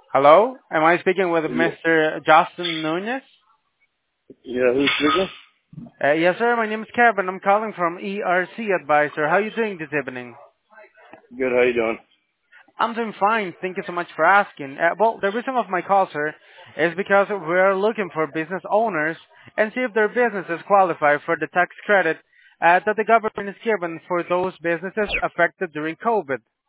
Hello, am I speaking with Yeah, Mr. Justin Nunez? yeah, who's speaking? Yes, sir. My name is Kevin. I'm calling from ERC Advisor. How are you doing this evening? Good, how you doing? I'm doing fine. Thank you so much for asking. Well, the reason of my call, sir, is because we're looking for business owners and see if their businesses qualify for the tax credit that the government is given for those businesses affected during COVID.